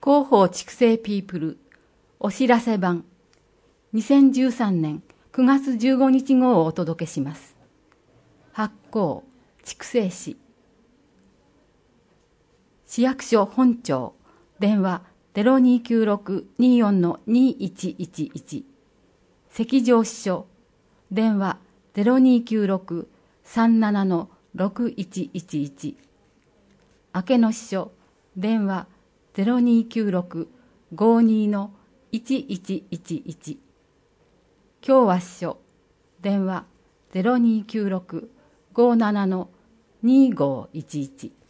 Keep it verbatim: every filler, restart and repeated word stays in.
広報畜生ピープルお知らせ版にせんじゅうさんねんくがつじゅうごにち号をお届けします。発行畜生誌市役所本庁電話 ゼロにきゅうろく にーよん にーいちいちいち 赤上支所電話 ゼロにきゅうろく さんなな ろくいちいちいち 明野支所電話 ゼロにきゅうろく ごにー いちいちいちいち 京和支所電話 ゼロにきゅうろく ごなな にーごいちいち